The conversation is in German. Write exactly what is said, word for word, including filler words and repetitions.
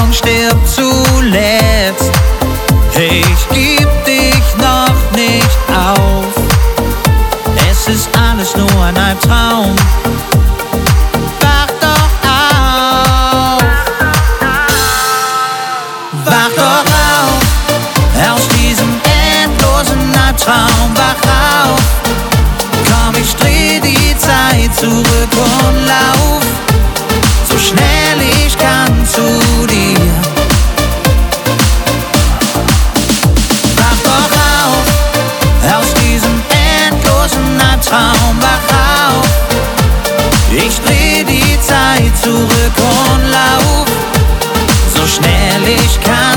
Traum stirbt zuletzt. Ich geb dich noch nicht auf. Es ist alles nur ein Albtraum. Wach doch auf. Wach doch auf. Aus diesem endlosen Albtraum. Wach auf. Komm, ich dreh die Zeit zurück und lauf so schnell ich kann zu dir. Wach doch auf. Aus diesem endlosen Albtraum. Wach auf. Ich dreh die Zeit zurück und lauf so schnell ich kann